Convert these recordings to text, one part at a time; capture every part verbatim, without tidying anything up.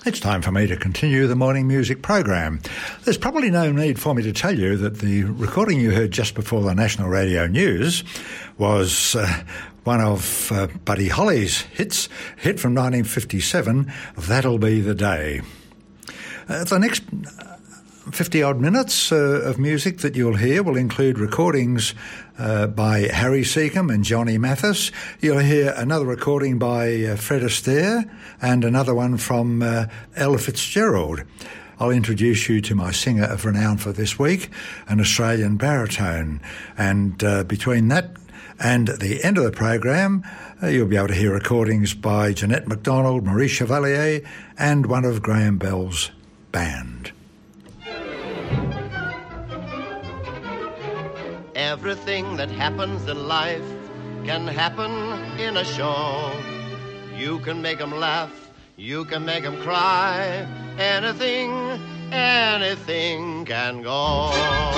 It's time for me to continue the morning music program. There's probably no need for me to tell you that the recording you heard just before the national radio news was uh, one of uh, Buddy Holly's hits, hit from nineteen fifty-seven, That'll Be the Day. Uh, the next fifty-odd minutes uh, of music that you'll hear will include recordings uh, by Harry Secombe and Johnny Mathis. You'll hear another recording by uh, Fred Astaire and another one from uh, Ella Fitzgerald. I'll introduce you to my singer of renown for this week, an Australian baritone. And uh, between that and the end of the program, uh, you'll be able to hear recordings by Jeanette MacDonald, Marie Chevalier, and one of Graham Bell's band. Everything that happens in life can happen in a show. You can make them laugh, you can make them cry. Anything, anything can go.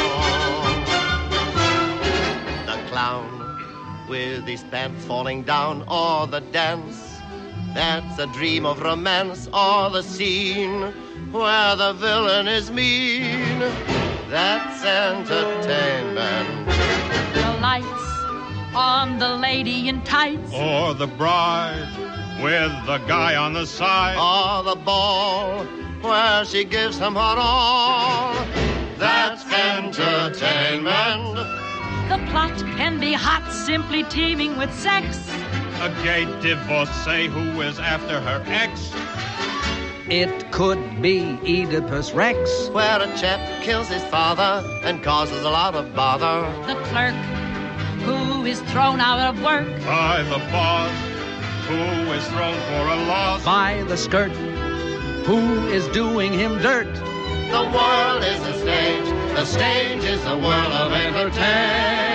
The clown with his pants falling down, or the dance that's a dream of romance, or the scene where the villain is mean. That's entertainment. The lights on the lady in tights, or the bride with the guy on the side, or the ball where she gives him her all. That's entertainment. The plot can be hot, simply teeming with sex. A gay divorcee who is after her ex. It could be Oedipus Rex, where a chap kills his father and causes a lot of bother. The clerk who is thrown out of work by the boss, who is thrown for a loss. By the skirt, who is doing him dirt. The world is a stage, the stage is a world of entertainment.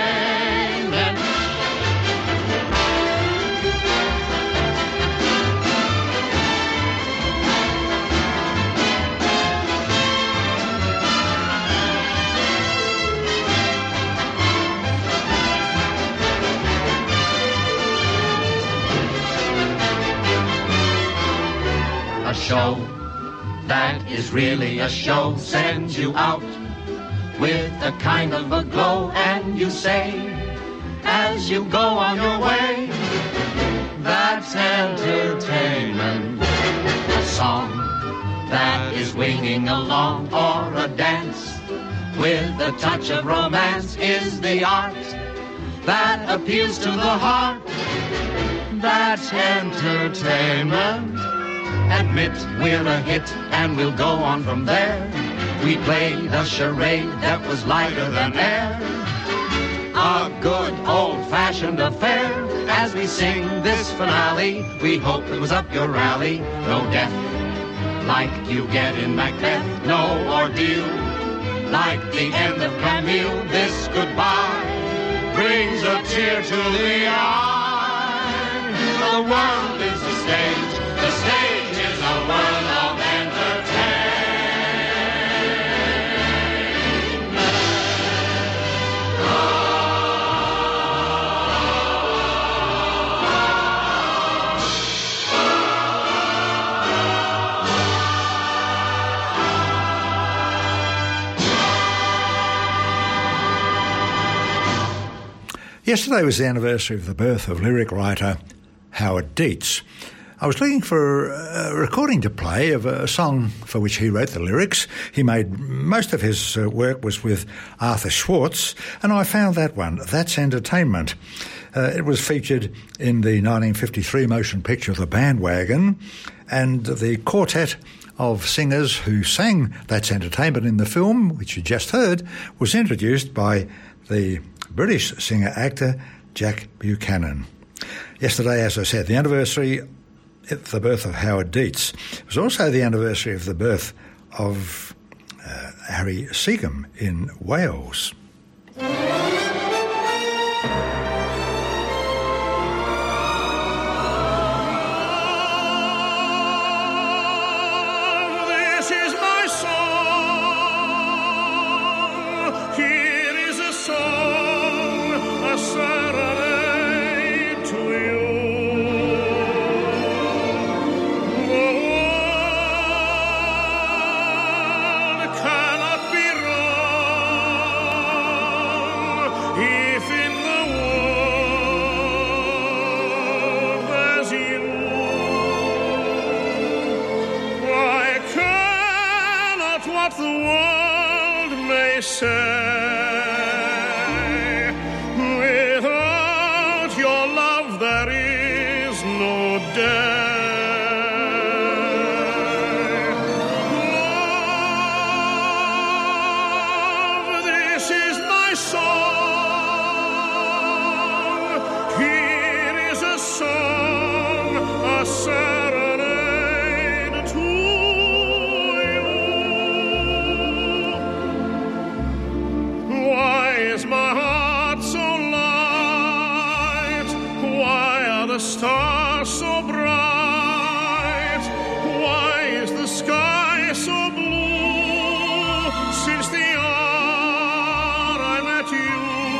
A show that is really a show sends you out with a kind of a glow, and you say, as you go on your way, that's entertainment. A song that is winging along, or a dance with a touch of romance, is the art that appeals to the heart. That's entertainment. Admit we're a hit, and we'll go on from there. We played a charade that was lighter than air, a good old-fashioned affair. As we sing this finale, we hope it was up your alley. No death like you get in Macbeth, no ordeal like the end of Camille. This goodbye brings a tear to the eye. The world is the stage, the stage is a world of entertainment. Yesterday was the anniversary of the birth of lyric writer Howard Dietz. I was looking for a recording to play of a song for which he wrote the lyrics. He made most of his uh, work was with Arthur Schwartz, and I found that one, That's Entertainment. Uh, it was featured in the nineteen fifty-three motion picture The Bandwagon, and the quartet of singers who sang That's Entertainment in the film, which you just heard, was introduced by the British singer-actor Jack Buchanan. Yesterday, as I said, the anniversary of the birth of Howard Dietz. It was also the anniversary of the birth of uh, Harry Secombe in Wales. Oh what the world may say. Without your love there is no day. Love, this is my song. Here is a song, a serenade to you. Why is my heart so light? Why are the stars so bright? Why is the sky so blue? Since the hour I met you,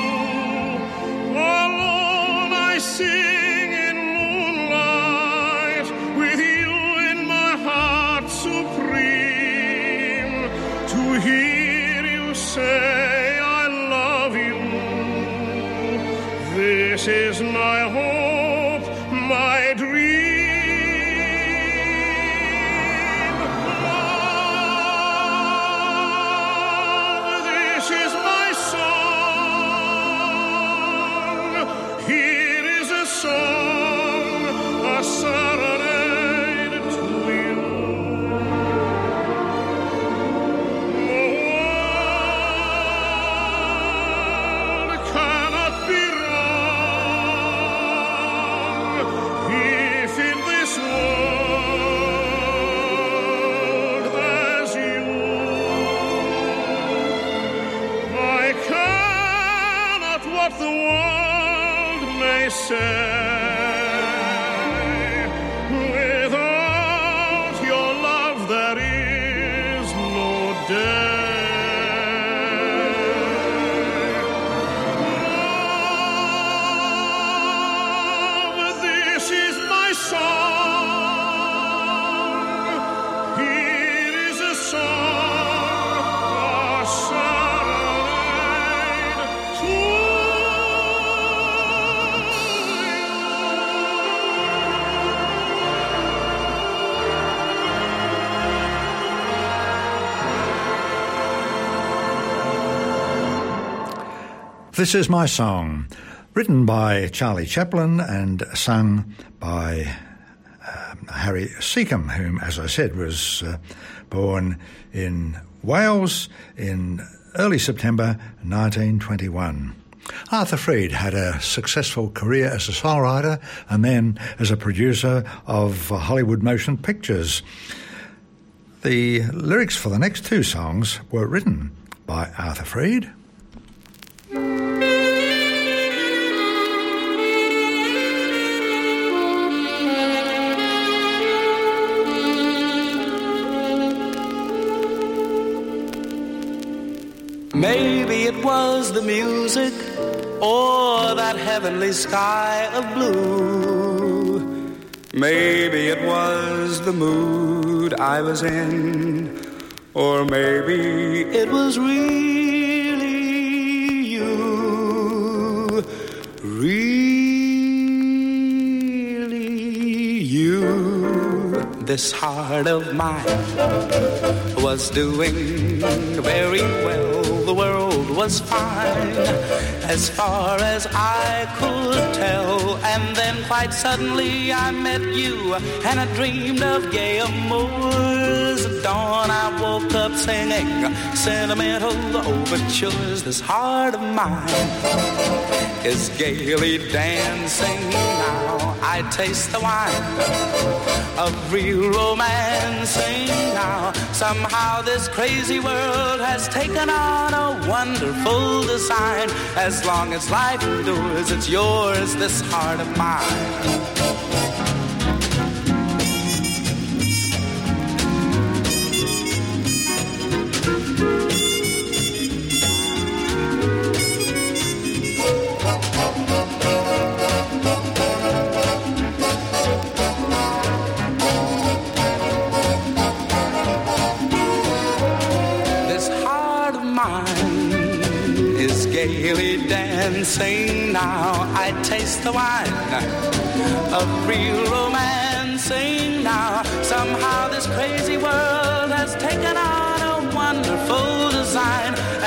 alone I sing in moonlight, with you in my heart supreme, to hear you say I love you. This is my hope, my dream. Love, this is my song. Here is a song, a serenade to you. The world cannot be wrong if in this world there's you. I cannot what the world may say. Without your love there is no day. Love, this is my song. Here is a song, a serenade to you. This is my song, written by Charlie Chaplin and sung by um, Harry Seacombe, whom, as I said, was uh, born in Wales in early September nineteen twenty-one. Arthur Freed had a successful career as a songwriter and then as a producer of Hollywood motion pictures. The lyrics for the next two songs were written by Arthur Freed. Maybe it was the music or that heavenly sky of blue. Maybe it was the mood I was in, or maybe it was really you, really you. This heart of mine was doing very well. The world was fine as far as I could tell. And then quite suddenly I met you, and I dreamed of gay amours. At dawn I woke up singing sentimental overtures. This heart of mine is gaily dancing now. I taste the wine of real romancing now. Somehow this crazy world has taken on a wonderful design. As long as life endures, it's yours, this heart of mine. Gaily dancing now, I taste the wine of real romancing now. Somehow this crazy world has taken on a wonderful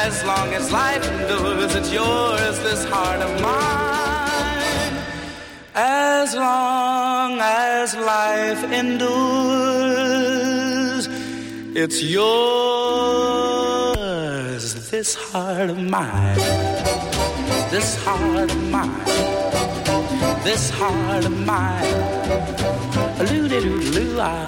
as long as life endures, it's yours, this heart of mine. As long as life endures, it's yours, this heart of mine. This heart of mine. This heart of mine. Loo-dee-doo-doo-ah.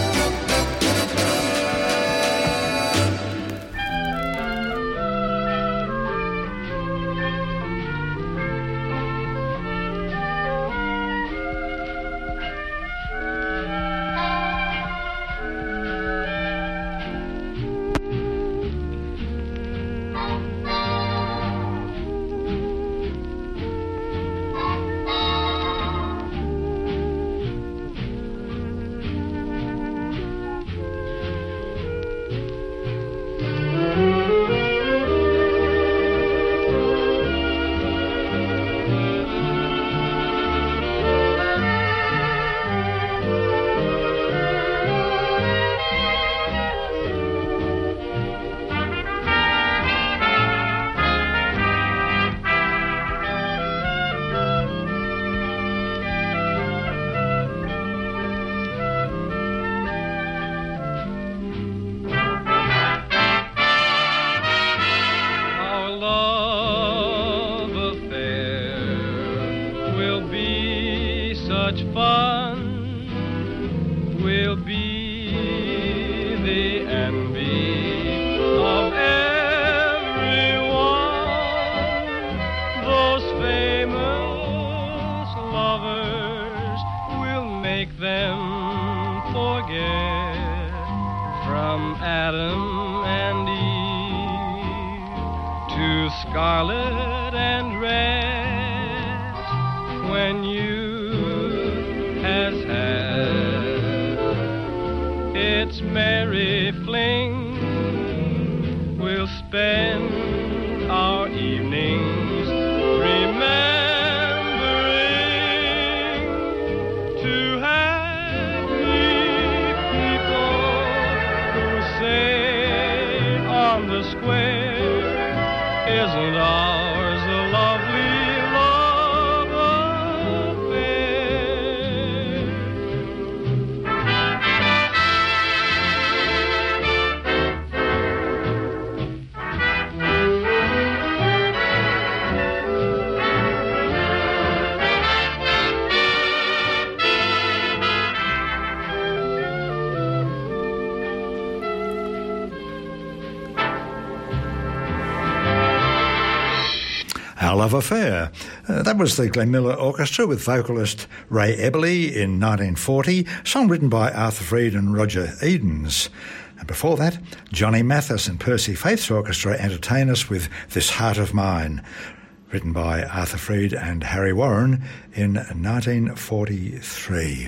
Our Love Affair. Uh, that was the Glenn Miller Orchestra with vocalist Ray Eberly in nineteen forty, song written by Arthur Freed and Roger Edens. And before that, Johnny Mathis and Percy Faith's Orchestra entertain us with This Heart of Mine, written by Arthur Freed and Harry Warren in nineteen forty-three.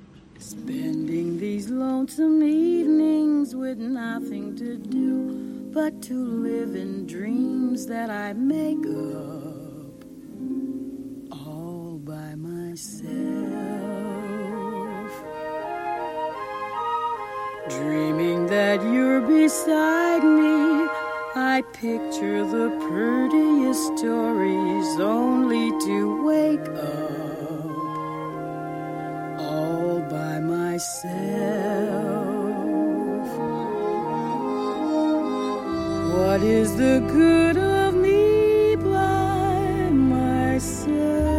Spending these lonesome evenings with nothing to do but to live in dreams that I make up all by myself. Dreaming that you're beside me, I picture the prettiest stories only to wake up all by myself. What is the good of me by myself?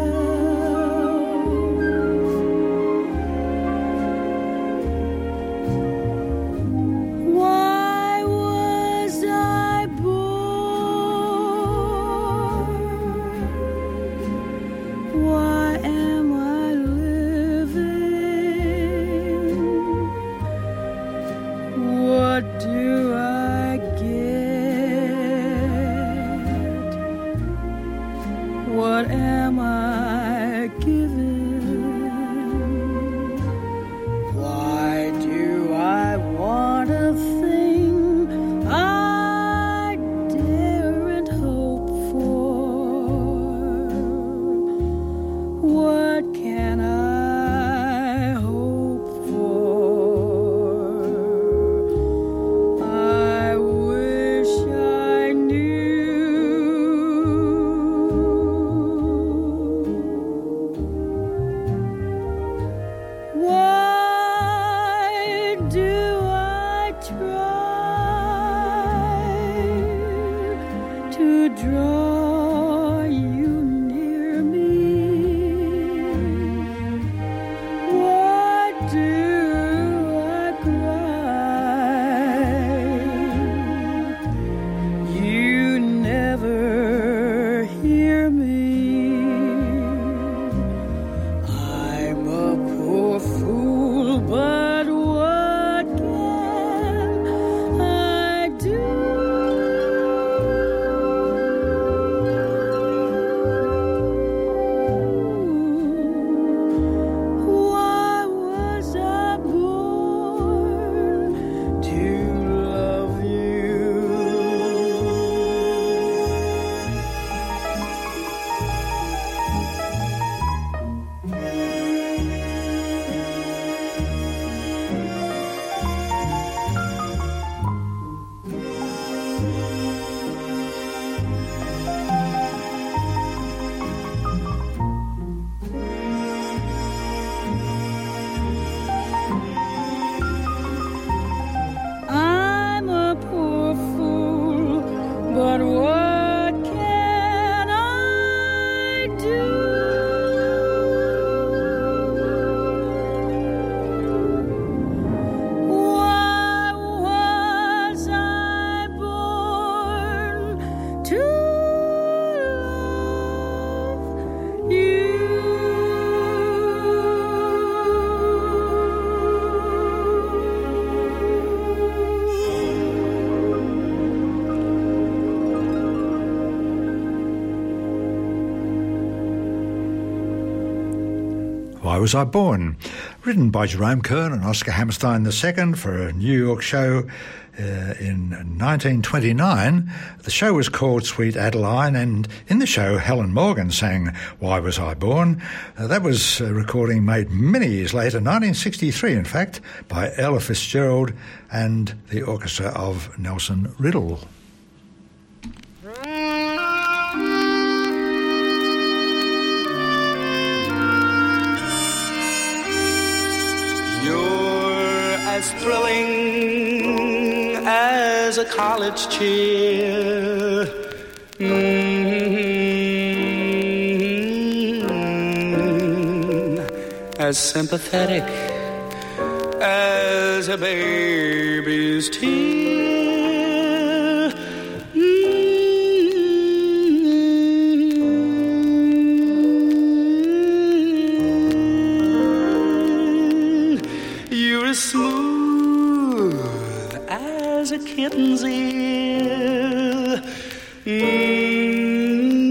Why was I born? Why am I living? What do I get? What am I given? Why do I want a thing I daren't hope for? What can I hope for? Was I Born, written by Jerome Kern and Oscar Hammerstein the Second for a New York show uh, in nineteen twenty-nine. The show was called Sweet Adeline, and in the show Helen Morgan sang Why Was I Born. Uh, that was a recording made many years later, nineteen sixty-three in fact, by Ella Fitzgerald and the orchestra of Nelson Riddle. You're as thrilling as a college cheer. Mm-hmm. As sympathetic as a baby's tear. Mm-hmm. You're as smooth as a kitten's ear. Mm-hmm.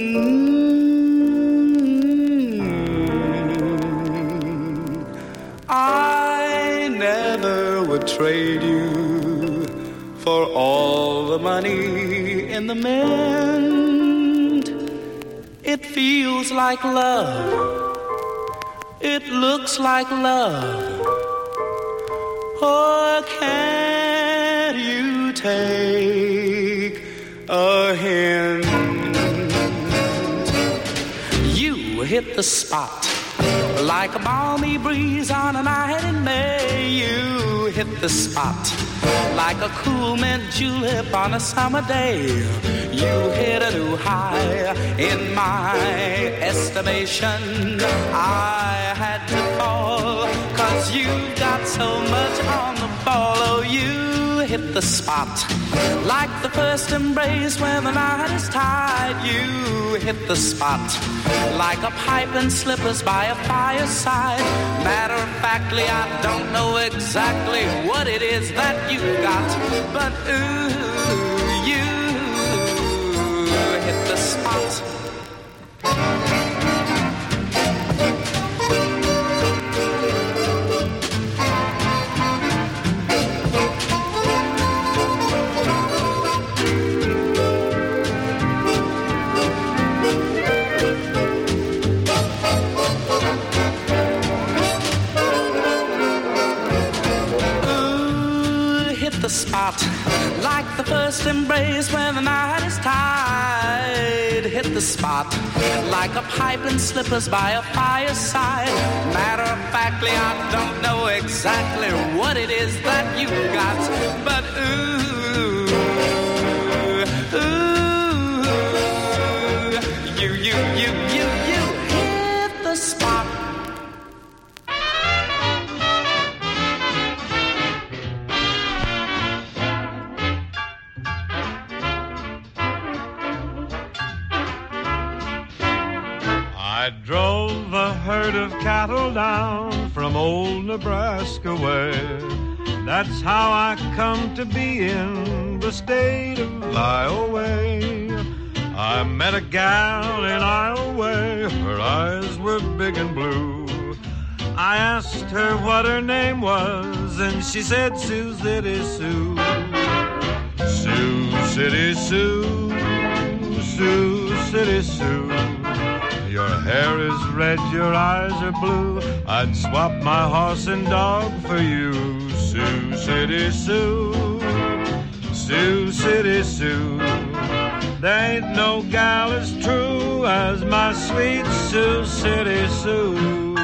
I never would trade you for all the money in the mint. It feels like love. It looks like love. Or can't you take a hint? You hit the spot like a balmy breeze on a night in May. You hit the spot like a cool mint julep on a summer day. You hit a new high in my estimation. I had to fall, 'cause you've got so much on the ball. Oh, you hit the spot like the first embrace when the night is tied. You hit the spot like a pipe and slippers by a fireside. Matter of factly, I don't know exactly what it is that you got, but ooh, you hit the spot. The spot like the first embrace when the night is tied. Hit the spot like a pipe and slippers by a fireside. Matter of factly, I don't know exactly what it is that you got, but ooh, ooh, you, you, you, you, you hit the spot. I drove a herd of cattle down from old Nebraska way. That's how I come to be in the state of Iowa. I met a gal in Iowa, her eyes were big and blue. I asked her what her name was, and she said Sioux City Sue. Sioux City Sue, Sioux City Sue. Your hair is red, your eyes are blue. I'd swap my horse and dog for you. Sioux City Sue, Sioux City Sue. There ain't no gal as true as my sweet Sioux City Sue.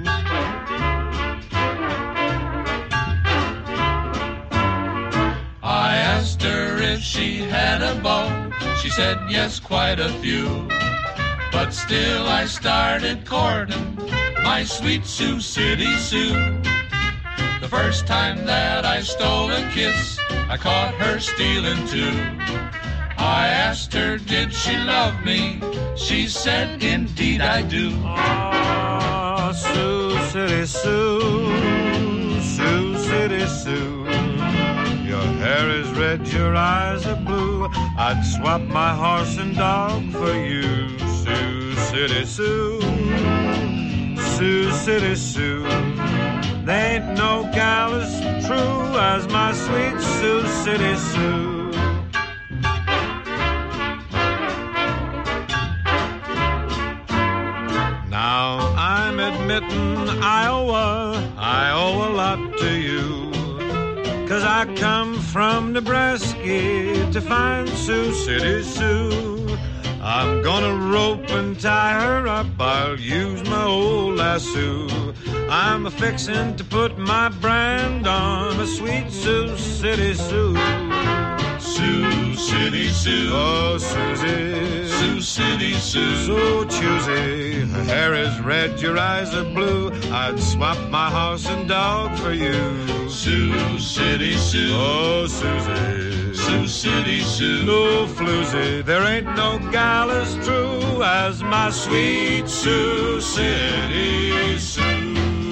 I asked her if she had a beau. She said yes, quite a few. But still I started courting my sweet Sioux City Sue. The first time that I stole a kiss, I caught her stealing too. I asked her, did she love me? She said, indeed I do. Ah, Sioux City Sue, Sioux City Sue. Your hair is red, your eyes are blue. I'd swap my horse and dog for you. Sioux City Sue, Sioux City Sue. There ain't no gal as true as my sweet Sioux City Sue. Now I'm admitting Iowa, I owe a lot to you, 'cause I come from Nebraska to find Sioux City Sue. I'm gonna rope and tie her up, I'll use my old lasso. I'm a-fixin' to put my brand on a sweet Sioux City Sue. Sioux City Sue. Oh, Susie. Sioux City Sue. So choosy. Her hair is red, your eyes are blue. I'd swap my horse and dog for you. Sioux City Sue. Oh, Susie. Sioux City Sue. No floozy. There ain't no gal as true as my sweet Sioux City Sue.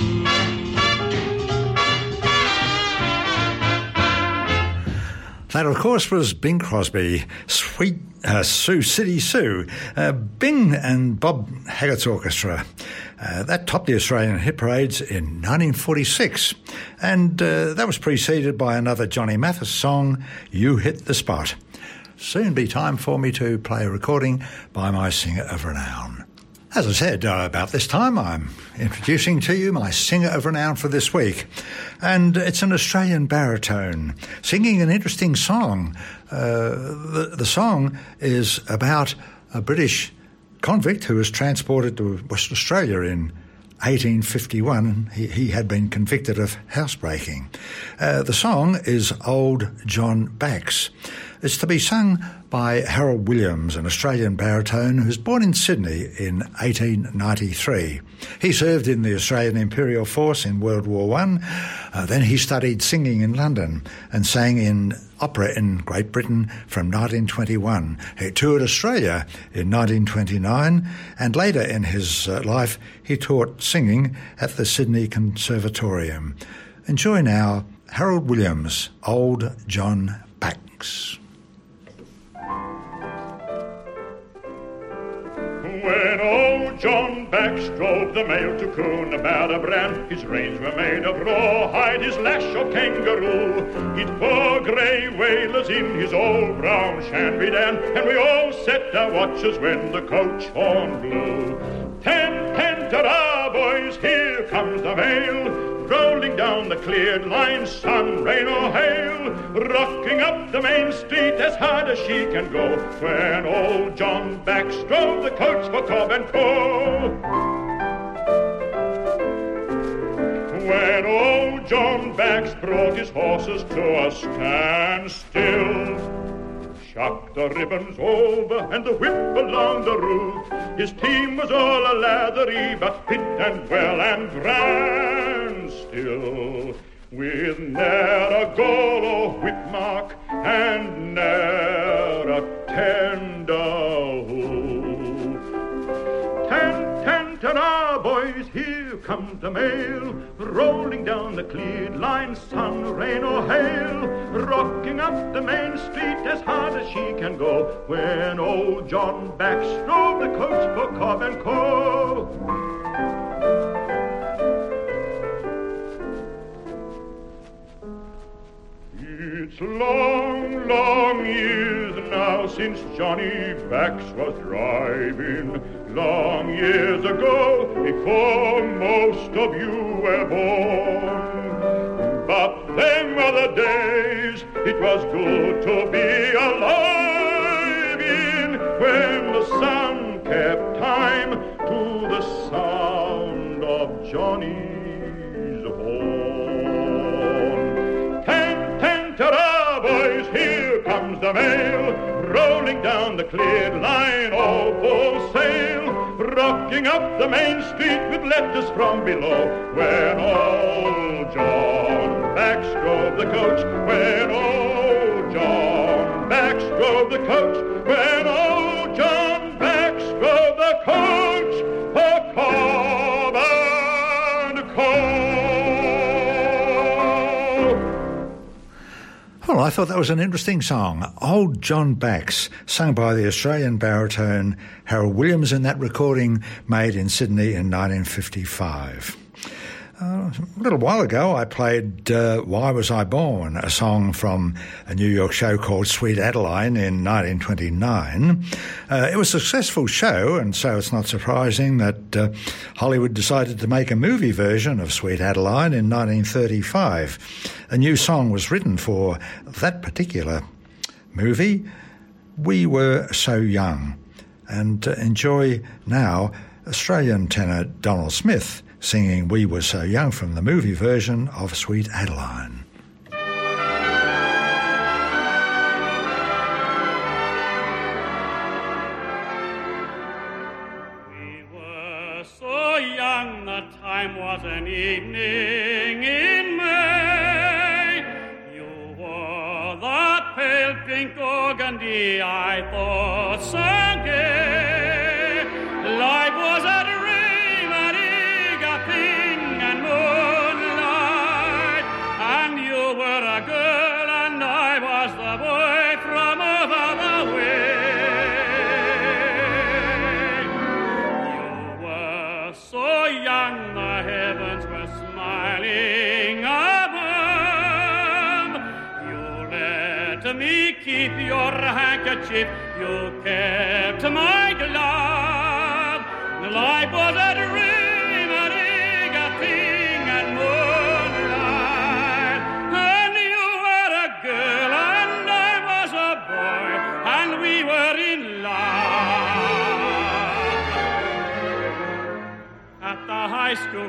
That, of course, was Bing Crosby, Sweet uh, Sioux City Sue. Uh, Bing and Bob Haggart's orchestra. Uh, that topped the Australian hit parades in nineteen forty-six. And uh, that was preceded by another Johnny Mathis song, You Hit the Spot. Soon be time for me to play a recording by my singer of renown. As I said, uh, about this time I'm introducing to you my singer of renown for this week. And it's an Australian baritone singing an interesting song. Uh, the, the song is about a British convict who was transported to Western Australia in eighteen fifty-one. He, he had been convicted of housebreaking. Uh, the song is Old John Bax. It's to be sung by Harold Williams, an Australian baritone who was born in Sydney in eighteen ninety-three. He served in the Australian Imperial Force in World War One. Uh, then he studied singing in London and sang in opera in Great Britain from nineteen twenty-one. He toured Australia in nineteen twenty-nine, and later in his uh, life he taught singing at the Sydney Conservatorium. Enjoy now Harold Williams, Old John Bax. When old John Bax drove the mail to Coonabarra Bran, his reins were made of rawhide, his lash of kangaroo. He'd four grey whalers in his old brown shanby dan, and we all set our watches when the coach horn blew. Ten, ten, ta-ra, boys, here comes the mail, rolling down the cleared line, sun, rain or hail, rocking up the main street as hard as she can go, when old John Bax drove the coach for Cobb and Co. When old John Bax brought his horses to a standstill, shocked the ribbons over and the whip along the roof, his team was all a lathery but fit and well and grand still, with ne'er a goal or whip mark and ne'er a tender hoof. Ten, ten, ta-ra, boys, here comes the mail, rolling down the cleared line, sun, rain or hail, rocking up the main street as hard as she can go, when old John Bax drove the coach for Cobb and Co. It's long, long years now since Johnny Bax was driving, long years ago, before most of you were born. But them were the days it was good to be alive in, when the sun kept time to the sound of Johnny's horn. Ten, ten, ta-ra, boys, here comes the mail, rolling down the cleared line, all full sail, rocking up the main street with letters from below, when old John Bax drove the coach, when old John Bax drove the coach, when old John Bax drove the coach for Cobb and Co. Well, I thought that was an interesting song. Old John Bax, sung by the Australian baritone Harold Williams in that recording made in Sydney in nineteen fifty-five. Uh, a little while ago, I played uh, Why Was I Born, a song from a New York show called Sweet Adeline in nineteen twenty-nine. Uh, it was a successful show, and so it's not surprising that uh, Hollywood decided to make a movie version of Sweet Adeline in nineteen thirty-five. A new song was written for that particular movie, We Were So Young. And uh, enjoy now Australian tenor Donald Smith singing We Were So Young from the movie version of Sweet Adeline. We were so young, the time was an evening in May. You wore that pale pink organdy, I thought so gay. Life was a me keep your handkerchief, you kept my glove. Life was a dream, a eager thing and moonlight. And you were a girl and I was a boy, and we were in love. At the high school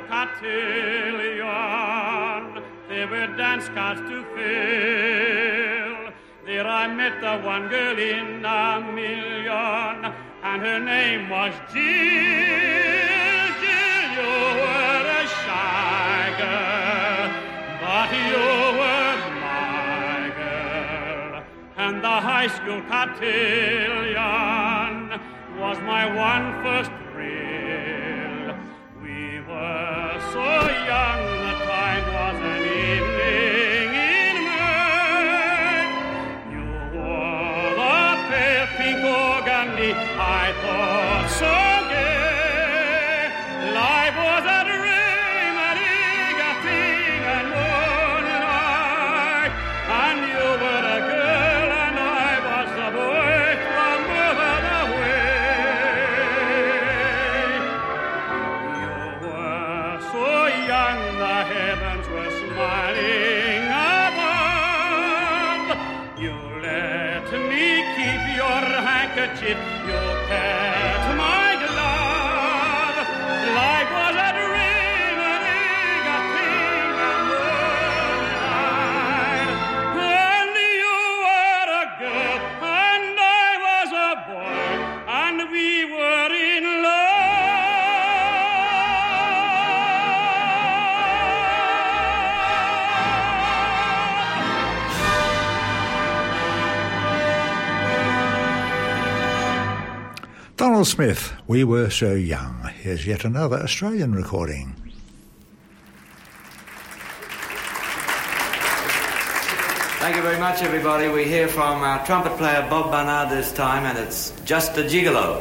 cotillion, there were dance cards to fill. There I met the one girl in a million, and her name was Jill. Jill, you were a shy girl, but you were my girl. And the high school cotillion was my one first thrill. We were so young, the time was an evening. Pink organdy, I thought so gay. Life was a dream, an eager thing and moonlight. And you were a girl and I was a boy from over the way. You were so young, the heavens were smiling above. You let me keep your handkerchief, you kept my glove. Life was a dream, an eager thing and moonlight. And you were a girl, and I was a boy, and we were in love. Donald Smith, We Were So Young. Here's yet another Australian recording. Thank you very much, everybody. We hear from our trumpet player Bob Barnard this time, and it's Just a Gigolo.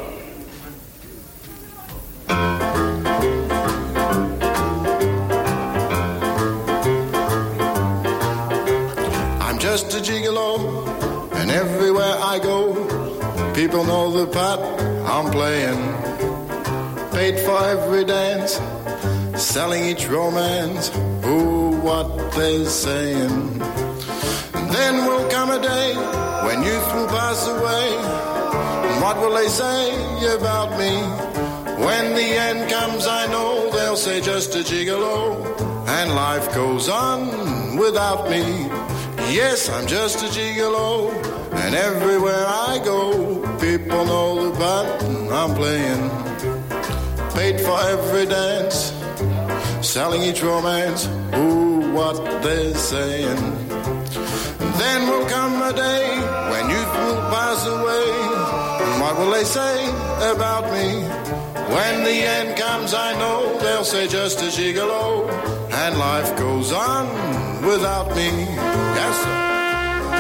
I'm just a gigolo, and everywhere I go, people know the part I'm playing. Paid for every dance, selling each romance. Ooh, what they're saying. And then will come a day when youth will pass away. And what will they say about me? When the end comes, I know they'll say just a gigolo, and life goes on without me. Yes, I'm just a gigolo, and everywhere I go, people know the button I'm playing. Paid for every dance, selling each romance. Ooh, what they're saying. And then will come a day when youth will pass away. And what will they say about me? When the end comes, I know they'll say just a gigolo, and life goes on without me. Yes, sir.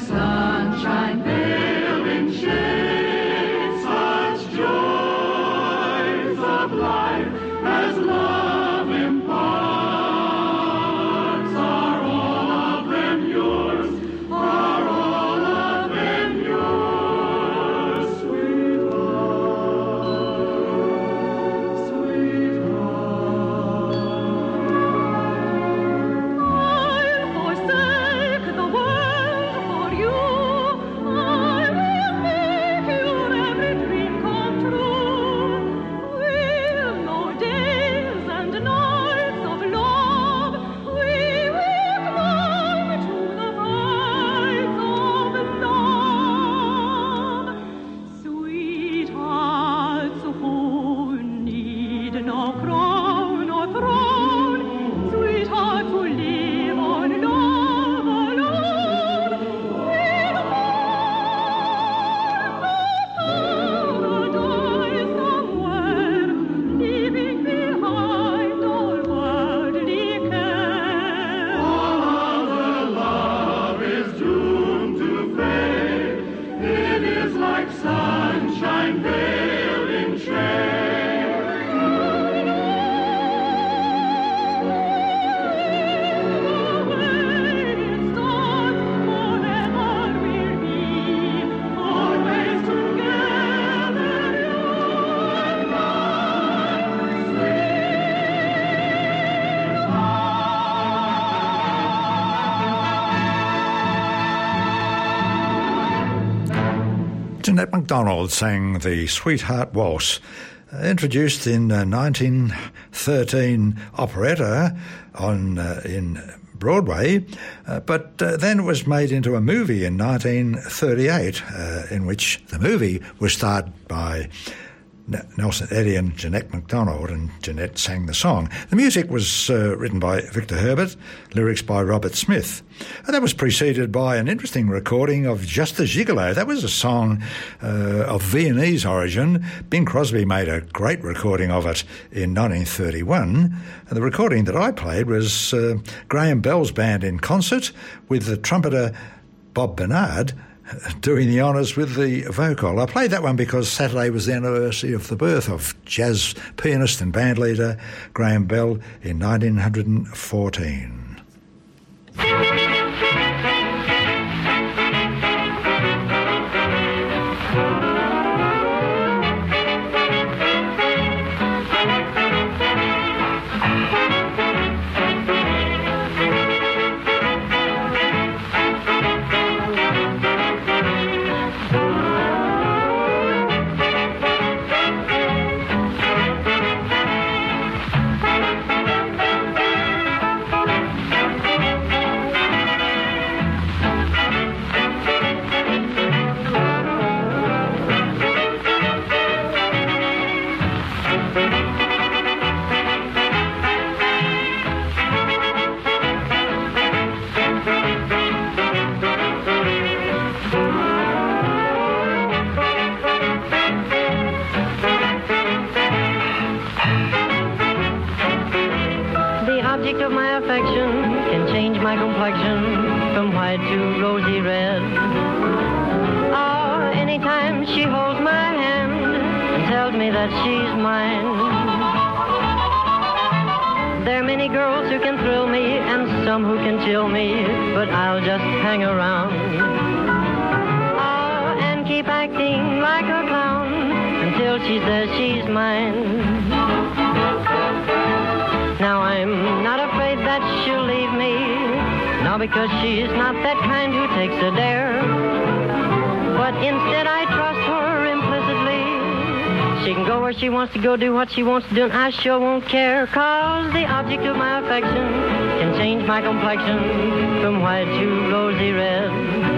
sunshine veiled in shade, such joys of life as love imparts are all of them yours, are all of them yours, sweetheart, sweetheart. I'll forsake the world for you. I will make your every dream come true. We'll know days and nights of love. We will climb to the heights of love. Sweethearts who need no crown or throne, sweethearts who live on love alone, will find a paradise somewhere, leaving behind all worldly care. All other love is doomed to fade. It is like sunshine veiled in shade. Always together, you and I, Jeanette MacDonald sang the Sweetheart Waltz, uh, introduced in uh, nineteen thirteen operetta on uh, in Broadway, uh, but uh, then it was made into a movie in nineteen thirty-eight, uh, in which the movie was starred by N- Nelson Eddy and Jeanette MacDonald, and Jeanette sang the song. The music was uh, written by Victor Herbert, lyrics by Robert Smith. And that was preceded by an interesting recording of Just a Gigolo. That was a song uh, of Viennese origin. Bing Crosby made a great recording of it in nineteen thirty-one. And the recording that I played was uh, Graham Bell's band in concert with the trumpeter Bob Bernard doing the honours with the vocal. I played that one because Saturday was the anniversary of the birth of jazz pianist and bandleader Graham Bell in nineteen fourteen. Because she's not that kind who takes a dare. But instead I trust her implicitly. She can go where she wants to go, do what she wants to do, and I sure won't care. Cause the object of my affection can change my complexion from white to rosy red.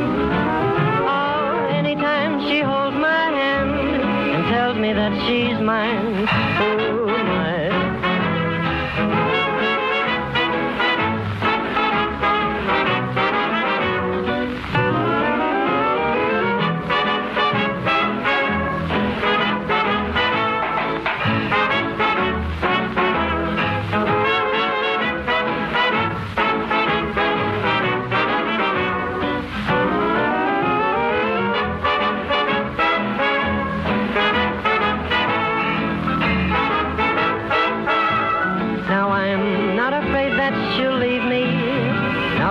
Oh, anytime she holds my hand and tells me that she's mine. Oh, my.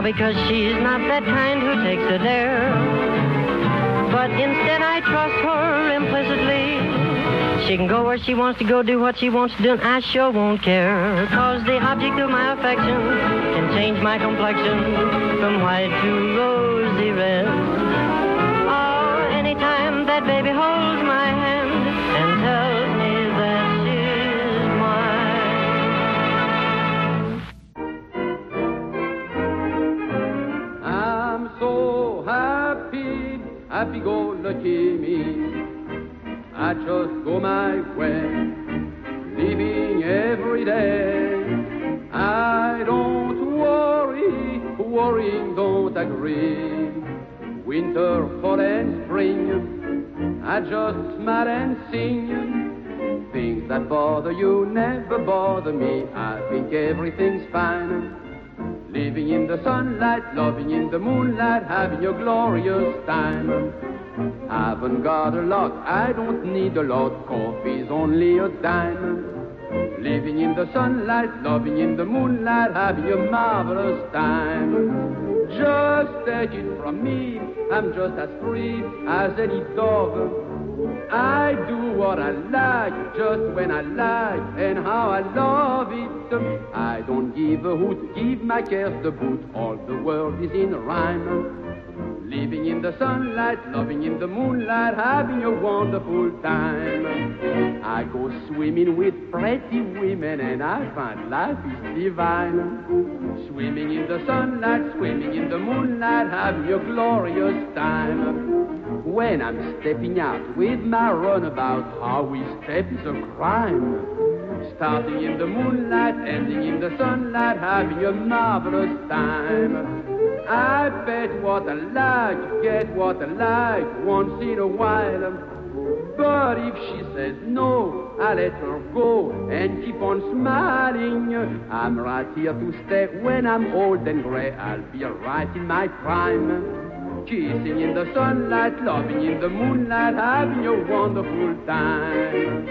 because she's not that kind who takes a dare. But instead I trust her implicitly. She can go where she wants to go, do what she wants to do, and I sure won't care. Cause the object of my affection can change my complexion from white to rosy red. Or anytime that baby holds my hand and tells me that she's mine. I'm so happy, happy-go-lucky me. I just go my way, living every day. I don't worry, worrying don't agree. Winter, fall and spring, I just smile and sing. Things that bother you never bother me. I think everything's fine. Living in the sunlight, loving in the moonlight, having a glorious time. Haven't got a lot, I don't need a lot, coffee's only a dime. Living in the sunlight, loving in the moonlight, having a marvelous time. Just take it from me, I'm just as free as any dog. I do what I like, just when I like, and how I love it. I don't give a hoot, give my cares the boot, all the world is in rhyme. Living in the sunlight, loving in the moonlight, having a wonderful time. I go swimming with pretty women and I find life is divine. Swimming in the sunlight, swimming in the moonlight, having a glorious time. When I'm stepping out with my runabout, how we step is a crime. Starting in the moonlight, ending in the sunlight, having a marvelous time. I bet what I like, get what I like once in a while. But if she says no, I let her go and keep on smiling. I'm right here to stay. When I'm old and gray, I'll be right in my prime. Kissing in the sunlight, loving in the moonlight, having a wonderful time.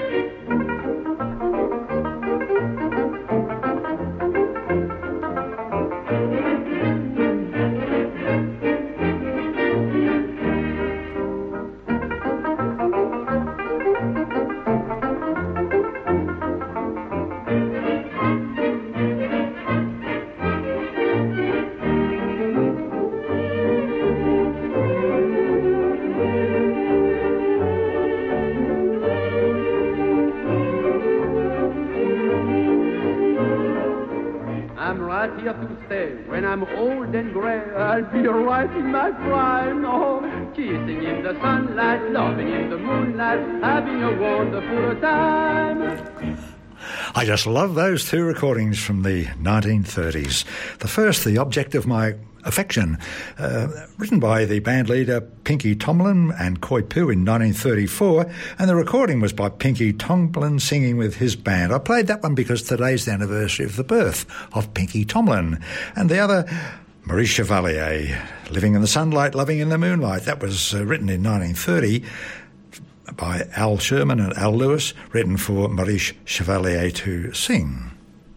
Here to stay. When I'm old and gray, I'll be right in my prime. Oh, kissing in the sunlight, loving in the moonlight, having a wonderful time. I just love those two recordings from the nineteen thirties. The first, The Object of My Affection, uh, written by the band leader Pinky Tomlin and Koi Poo in nineteen thirty-four, and the recording was by Pinky Tomlin singing with his band. I played that one because today's the anniversary of the birth of Pinky Tomlin. And the other, Maurice Chevalier, Living in the Sunlight, Loving in the Moonlight. That was uh, written in nineteen thirty by Al Sherman and Al Lewis, written for Maurice Chevalier to sing.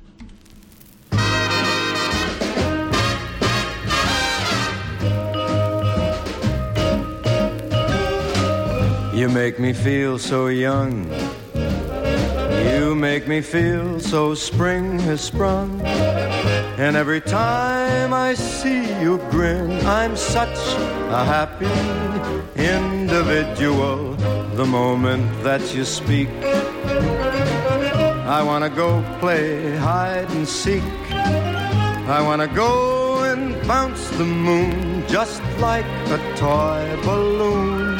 You make me feel so young. You make me feel so spring has sprung. And every time I see you grin, I'm such a happy individual. The moment that you speak, I want to go play hide and seek. I want to go and bounce the moon just like a toy balloon.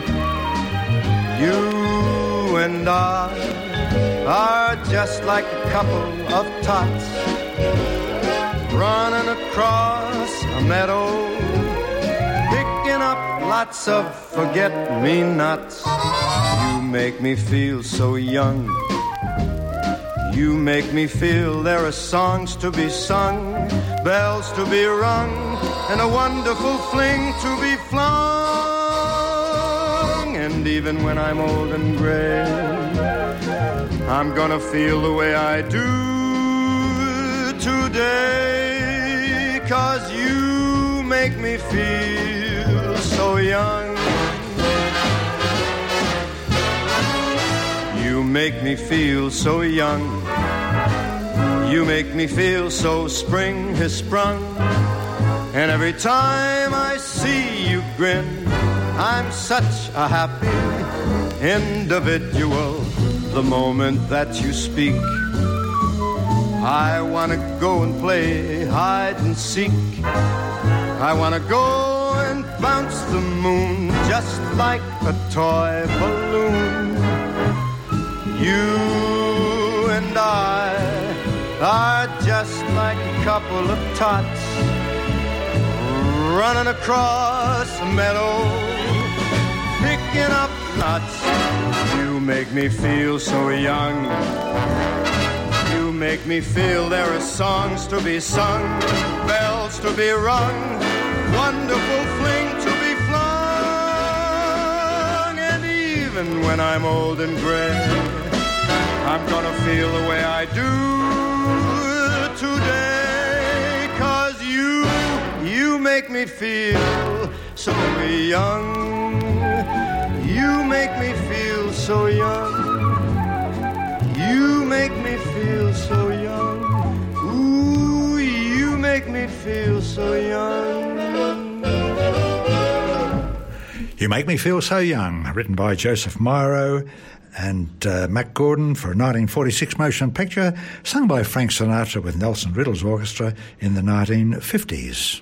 You and I are just like a couple of tots running across a meadow, picking up lots of forget-me-nots. You make me feel so young. You make me feel there are songs to be sung, bells to be rung, and a wonderful fling to be flung. And even when I'm old and gray, I'm gonna feel the way I do today. 'cause you make me feel so young. You make me feel so young. You make me feel so spring has sprung. And every time I see you grin, I'm such a happy individual. The moment that you speak, I want to go and play hide and seek. I want to go and bounce the moon just like a toy balloon. You and I are just like a couple of tots running across a meadow, picking up nuts. You make me feel so young. You make me feel there are songs to be sung, bells to be rung, wonderful fling to be flung. And even when I'm old and gray, I'm gonna feel the way I do today. 'Cause you, you make me feel so young. You make me feel so young. You make me feel so young. Ooh, you make me feel so young. You Make Me Feel So Young, written by Joseph Myro and uh, Mac Gordon for a nineteen forty-six motion picture, sung by Frank Sinatra with Nelson Riddle's orchestra in the nineteen fifties.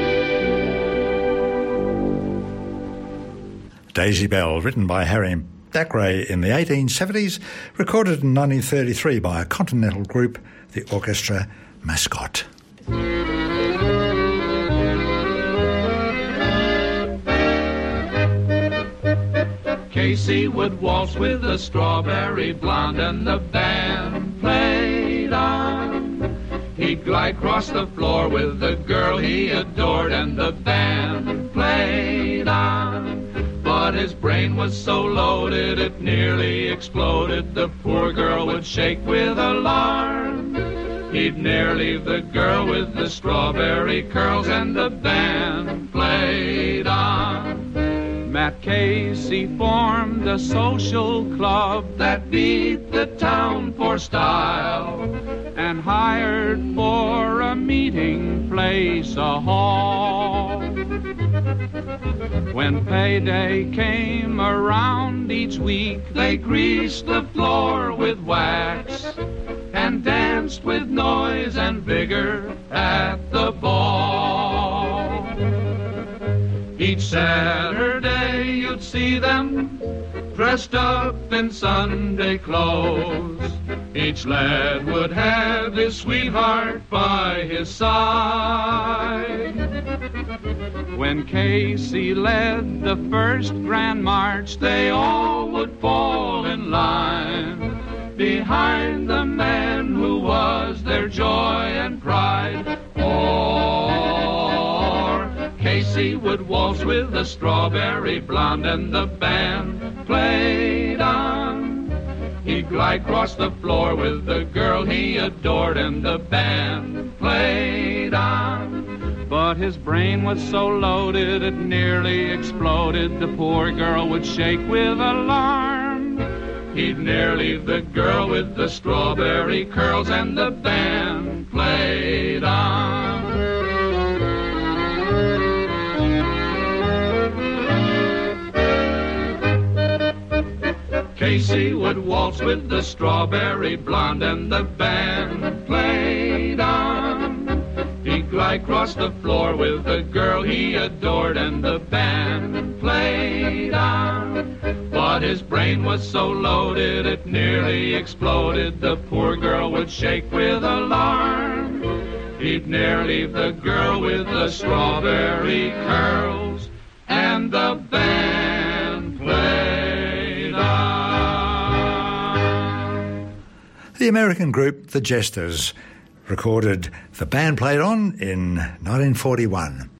Daisy Bell, written by Harry Dacre in the eighteen seventies, recorded in nineteen thirty-three by a continental group, the Orchestra Mascot. Casey would waltz with a strawberry blonde and the band played on. He'd glide across the floor with the girl he adored and the band played on. But his brain was so loaded it nearly exploded. The poor girl would shake with alarm. He'd near leave the girl with the strawberry curls and the band played on. Matt Casey formed a social club that beat the town for style and hired for a meeting place a hall. When payday came around each week, they greased the floor with wax and danced with noise and vigor at the ball. Each Saturday you'd see them dressed up in Sunday clothes. Each lad would have his sweetheart by his side. When Casey led the first grand march, they all would fall in line behind the man who was their joy and pride. Or Casey would waltz with the strawberry blonde and the band played on. He'd glide across the floor with the girl he adored and the band played on. But his brain was so loaded it nearly exploded. The poor girl would shake with alarm. He'd near leave the girl with the strawberry curls and the band played on. Casey would waltz with the strawberry blonde and the band played on. He'd glide across the floor with the girl he adored and the band played on. But his brain was so loaded it nearly exploded. The poor girl would shake with alarm. He'd near leave the girl with the strawberry curls and the band played on. The American group The Jesters recorded The Band Played On in nineteen forty-one.